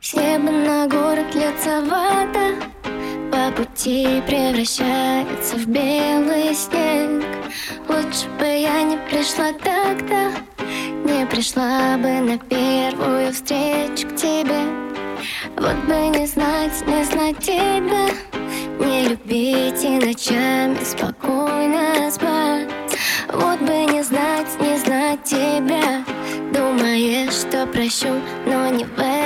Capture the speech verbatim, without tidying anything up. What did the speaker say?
С неба на город льется вода, по пути превращается в белый снег. Лучше бы я не пришла тогда, не пришла бы на первую встречу к тебе. Вот бы не знать, не знать тебя, не любить и ночами спокойно спать. Вот бы не знать, не знать тебя, думаешь, что прощу, но не в этом.